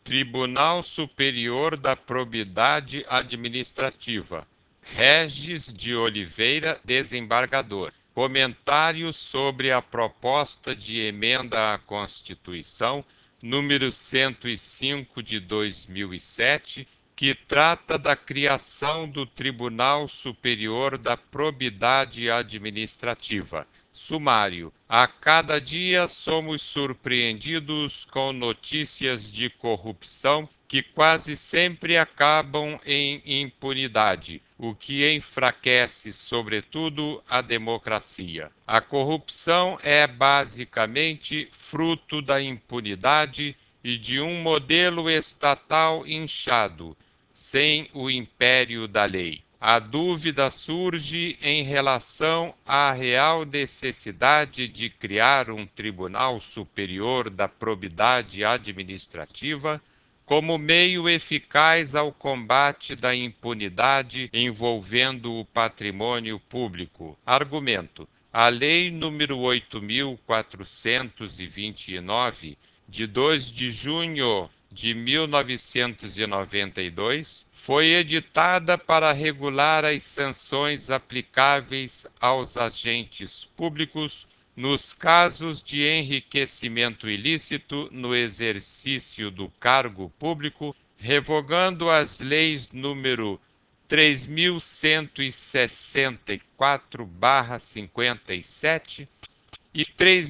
Tribunal Superior da Probidade Administrativa. Regis de Oliveira, desembargador. Comentário sobre a proposta de emenda à Constituição, número 105 de 2007, que trata da criação do Tribunal Superior da Probidade Administrativa. Sumário. A cada dia somos surpreendidos com notícias de corrupção que quase sempre acabam em impunidade, o que enfraquece, sobretudo, a democracia. A corrupção é basicamente fruto da impunidade e de um modelo estatal inchado, sem o império da lei. A dúvida surge em relação à real necessidade de criar um Tribunal Superior da Probidade Administrativa como meio eficaz ao combate da impunidade envolvendo o patrimônio público. Argumento: a Lei nº 8.429, de 2 de junho de 1992, foi editada para regular as sanções aplicáveis aos agentes públicos nos casos de enriquecimento ilícito no exercício do cargo público, revogando as leis número 3.164/57 e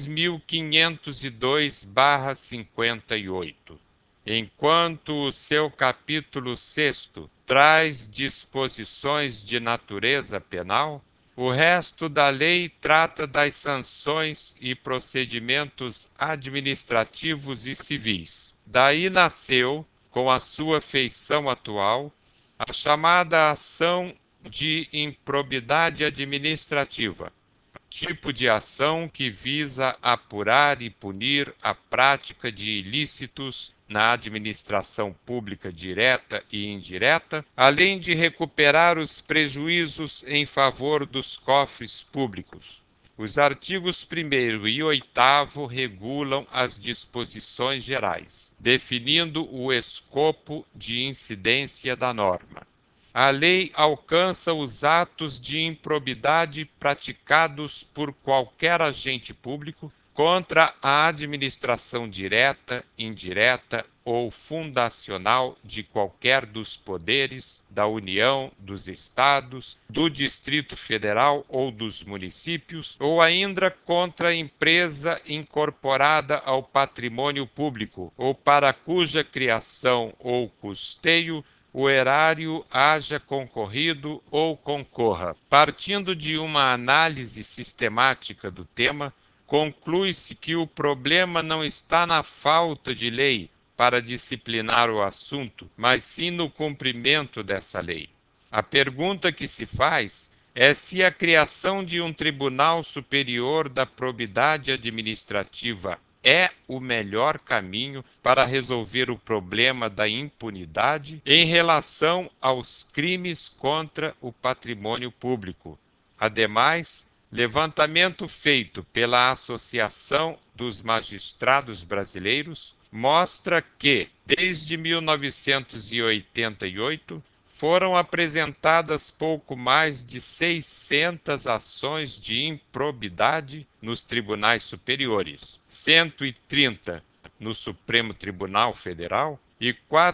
3.502/58. Enquanto o seu capítulo 6º traz disposições de natureza penal, o resto da lei trata das sanções e procedimentos administrativos e civis. Daí nasceu, com a sua feição atual, a chamada ação de improbidade administrativa, tipo de ação que visa apurar e punir a prática de ilícitos na administração pública direta e indireta, além de recuperar os prejuízos em favor dos cofres públicos. Os artigos 1º e 8º regulam as disposições gerais, definindo o escopo de incidência da norma. A lei alcança os atos de improbidade praticados por qualquer agente público contra a administração direta, indireta ou fundacional de qualquer dos poderes da União, dos Estados, do Distrito Federal ou dos municípios, ou ainda contra a empresa incorporada ao patrimônio público, ou para cuja criação ou custeio o erário haja concorrido ou concorra. Partindo de uma análise sistemática do tema, conclui-se que o problema não está na falta de lei para disciplinar o assunto, mas sim no cumprimento dessa lei. A pergunta que se faz é se a criação de um Tribunal Superior da Probidade Administrativa é o melhor caminho para resolver o problema da impunidade em relação aos crimes contra o patrimônio público. Ademais, levantamento feito pela Associação dos Magistrados Brasileiros mostra que, desde 1988, foram apresentadas pouco mais de 600 ações de improbidade nos tribunais superiores, 130 no Supremo Tribunal Federal e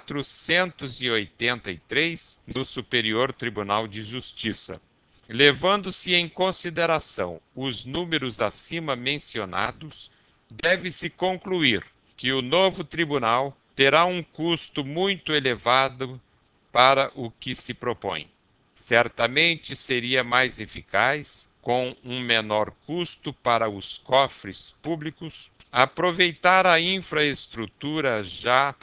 483 no Superior Tribunal de Justiça. Levando-se em consideração os números acima mencionados, deve-se concluir que o novo tribunal terá um custo muito elevado para o que se propõe. Certamente seria mais eficaz, com um menor custo para os cofres públicos, aproveitar a infraestrutura já